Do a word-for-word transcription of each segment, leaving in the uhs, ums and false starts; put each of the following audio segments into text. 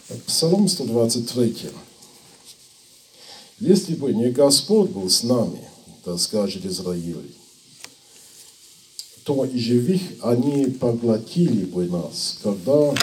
Псалом сто двадцать три. Если бы не Господь был с нами, да скажет Израиль, то и живых они поглотили бы нас, когда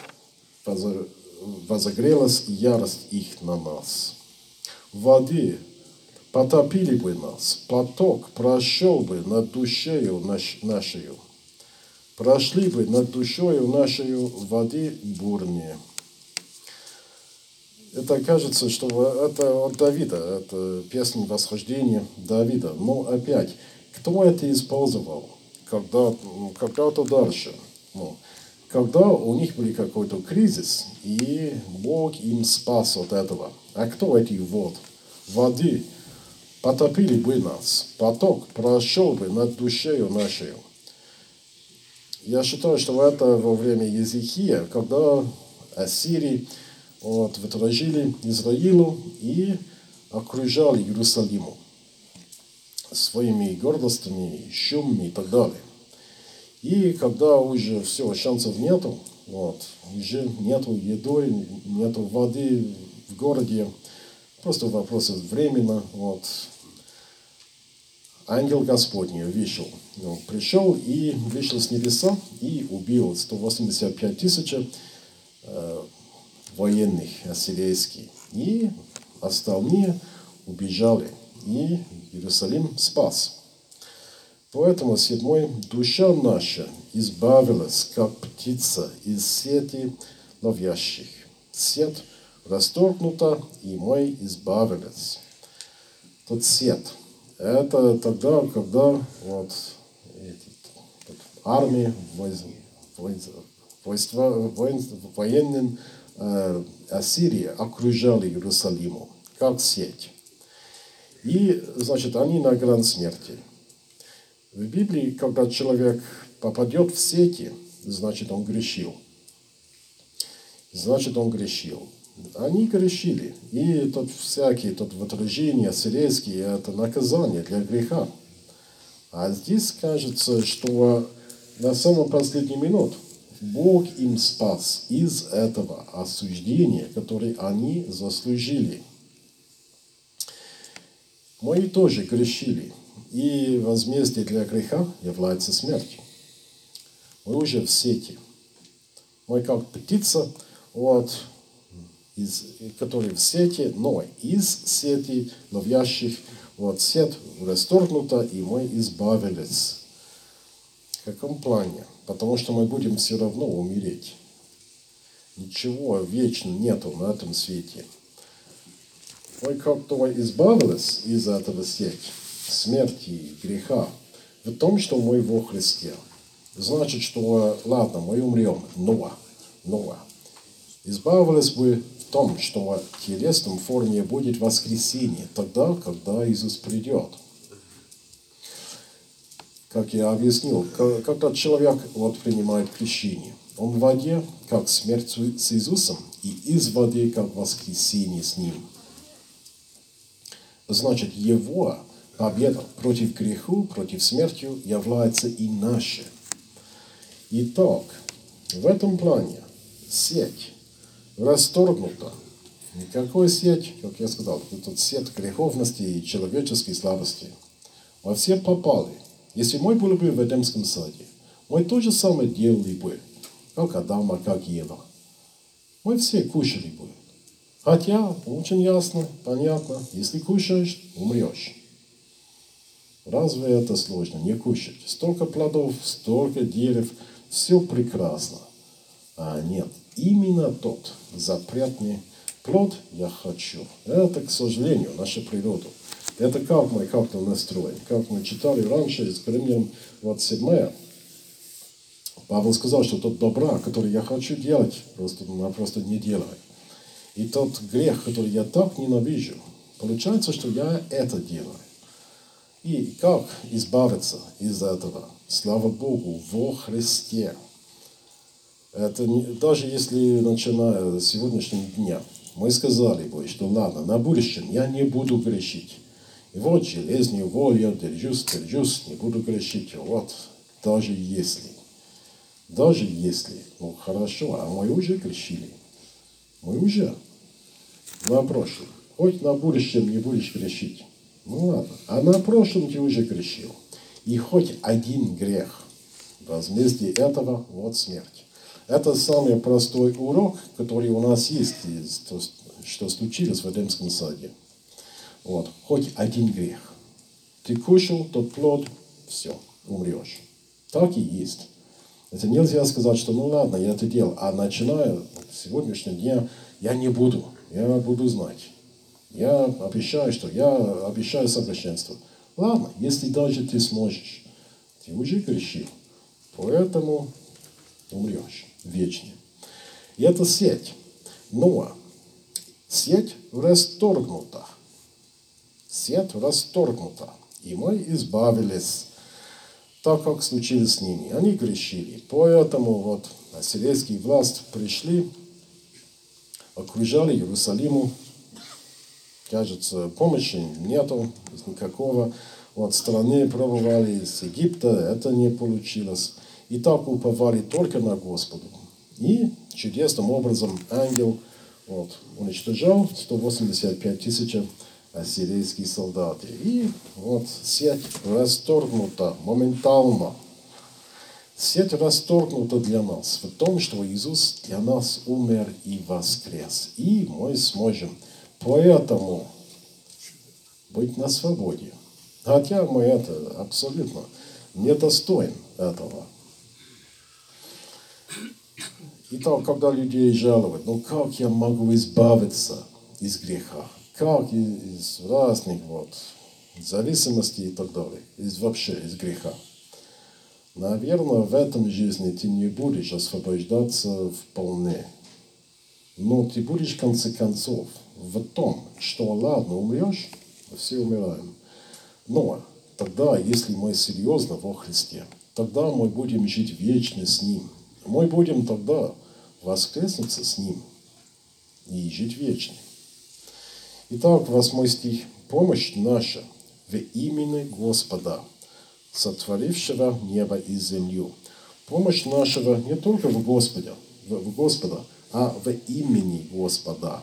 возогрелась ярость их на нас. В воде потопили бы нас, поток прошел бы над душею нашею, прошли бы над душою нашею воды бурные. Это кажется, что это от Давида, это песня восхождения Давида. Но опять, кто это использовал? Когда, когда-то дальше. Ну, когда у них был какой-то кризис, и Бог им спас от этого. А кто эти вод? Воды потопили бы нас, поток прошел бы над душею нашей. Я считаю, что это во время Езекия, когда Ассирии вот, вторжили Израилю и окружали Иерусалиму своими гордостями, шумами и так далее. И когда уже все, шансов нету, вот, уже нету еды, нету воды в городе, просто вопрос временно, вот, ангел Господний вышел, он пришел и вышел с небеса и убил сто восемьдесят пять тысяч э, военных ассирийских. И остальные убежали, и Иерусалим спас. Поэтому седьмой, душа наша избавилась, как птица из сети ловящих. Сеть расторгнута, и мы избавились. Тот сеть. Это тогда, когда вот, эти, армии, войска, военным э, Ассирии окружали Иерусалиму, как сеть. И, значит, они на грани смерти. В Библии, когда человек попадет в сети, значит, он грешил. Значит, он грешил. Они грешили. И тут всякие тут вторжения ассирийские, это наказание для греха. А здесь кажется, что на самом последний минут Бог им спас из этого осуждения, которое они заслужили. Мы тоже грешили. И возмездие для греха является смертью. Мы уже в сети. Мы как птица, вот, из, которые в сети, но из сети ловящих, вот, сеть расторгнута, и мы избавились. В каком плане? Потому что мы будем все равно умереть. Ничего вечно нету на этом свете. Мы как-то избавились из этого сети, смерти и греха, в том, что мы во Христе. Значит, что, ладно, мы умрем, но, но, избавились бы в том, что в телесном форме будет воскресение, тогда, когда Иисус придет. Как я объяснил, когда человек вот, принимает крещение, он в воде, как смерть с Иисусом, и из воды, как воскресение с Ним. Значит, Его победа против греха, против смерти является и наша. Итак, в этом плане сеть расторгнута. Никакой сеть, как я сказал, это сеть греховности и человеческой слабости. Мы все попали. Если мы были бы в Эдемском саде, мы то же самое делали бы, как Адам, как Ева. Мы все кушали бы. Хотя, очень ясно, понятно, если кушаешь, умрешь. Разве это сложно? Не кушать. Столько плодов, столько дерев, все прекрасно. А нет, именно тот запретный плод я хочу. Это, к сожалению, наша природа. Это как мы как-то настроены. Как мы читали раньше с Коринфянам двадцать семь. Павел сказал, что тот добра, который я хочу делать, просто, я просто не делаю. И тот грех, который я так ненавижу, получается, что я это делаю. И как избавиться из этого? Слава Богу, во Христе. Это не, даже если, начиная с сегодняшнего дня, мы сказали бы, что ладно, на будущем я не буду грешить. И вот железную волю, держусь, держусь, не буду грешить. Вот, даже если. Даже если. Ну, хорошо, а мы уже грешили. Мы уже на прошлом. Хоть на будущем не будешь грешить. Ну ладно. А на прошлом ты уже грешил. И хоть один грех. Возмездие этого – вот смерть. Это самый простой урок, который у нас есть, из того, что случилось в Эдемском саде. Вот. Хоть один грех. Ты кушал тот плод, все, умрешь. Так и есть. Это нельзя сказать, что ну ладно, я это делал, а начиная с сегодняшнего дня я не буду, я буду знать. Я обещаю, что я обещаю совершенство. Ладно, если даже ты сможешь, ты уже грешил, поэтому умрешь вечно. И это сеть. Но сеть расторгнута. Сеть расторгнута. И мы избавились, так как случилось с ними. Они грешили. Поэтому вот ассирийские власти пришли, окружали Иерусалиму. Кажется, помощи нету никакого. Вот страны пробовали из Египта, это не получилось. И так уповали только на Господа. И чудесным образом ангел вот, уничтожал сто восемьдесят пять тысяч ассирийских солдат. И вот сеть расторгнута моментально. Сеть расторгнута для нас в том, что Иисус для нас умер и воскрес. И мы сможем поэтому быть на свободе. Хотя мы это абсолютно недостоин этого. Итак, когда людей жалуют, ну как я могу избавиться из греха? Как из разных вот зависимостей и так далее, из вообще из греха? Наверное, в этом жизни ты не будешь освобождаться вполне. Но ты будешь в конце концов в том, что ладно, умрешь, все умираем. Но тогда, если мы серьезно во Христе, тогда мы будем жить вечно с Ним. Мы будем тогда воскреснуться с Ним и жить вечно. Итак, восьмой стих. «Помощь наша в имени Господа, сотворившего небо и землю». Помощь нашего не только в Господе, в Господа, а в имени Господа.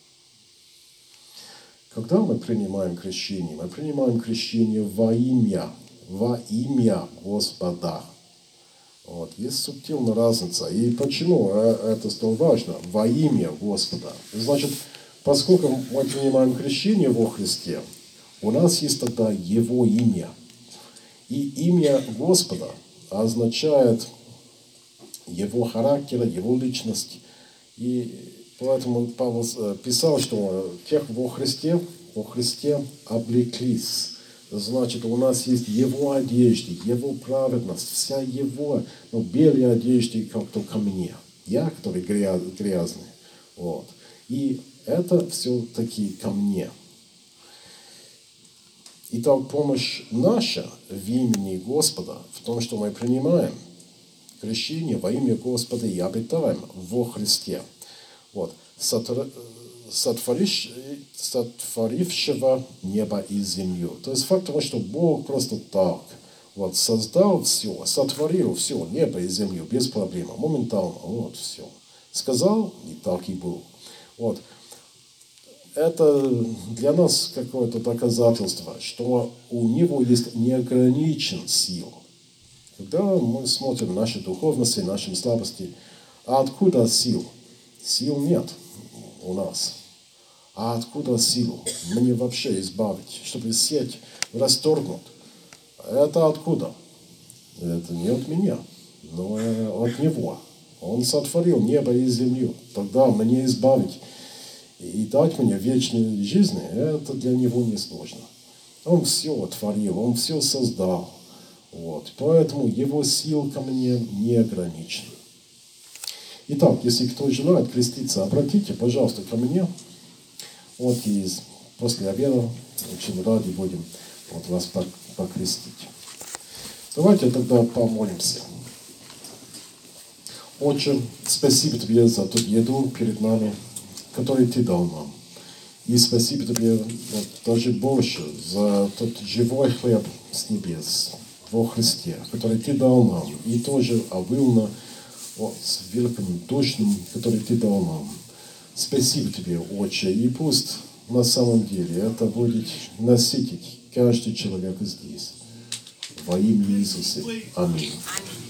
Когда мы принимаем крещение, мы принимаем крещение во имя, во имя Господа. Вот. Есть субтильная разница. И почему это столь важно? Во имя Господа. Значит, поскольку мы принимаем крещение во Христе, у нас есть тогда Его имя. И имя Господа означает Его характер, Его личность. И поэтому Павел писал, что тех во Христе, во Христе облеклись. Значит, у нас есть Его одежды, Его праведность, вся Его, ну, белые одежды, как только мне. Я, который грязный. Вот. И это все-таки ко мне. Итак, помощь наша в имени Господа, в том, что мы принимаем крещение во имя Господа и обитаем во Христе. Вот. Сотворившего небо и землю. То есть факт того, что Бог просто так вот создал все, сотворил все, небо и землю без проблем, моментально, вот все. Сказал, и так и был. Вот. Это для нас какое-то доказательство, что у Него есть неограничен сил. Когда мы смотрим наши духовности, наши слабости, а откуда сил? Сил нет у нас. А откуда силу мне вообще избавить, чтобы сеть расторгнуть? Это откуда? Это не от меня, но от Него. Он сотворил небо и землю. Тогда мне избавить и дать мне вечную жизнь, это для Него не сложно. Он все творил, Он все создал. Вот. Поэтому Его сил ко мне не ограничена. Итак, если кто желает креститься, обратите, пожалуйста, ко мне. Вот и после обеда очень рады будем вот вас покрестить. Давайте тогда помолимся. Отче, спасибо Тебе за ту еду перед нами, которую Ты дал нам. И спасибо Тебе вот, даже больше за тот живой хлеб с небес во Христе, который Ты дал нам. И тоже обильно вот, с великим душным, который Ты дал нам. Спасибо тебе, Отче, и пусть на самом деле это будет насытить каждый человек здесь. Во имя Иисуса. Аминь.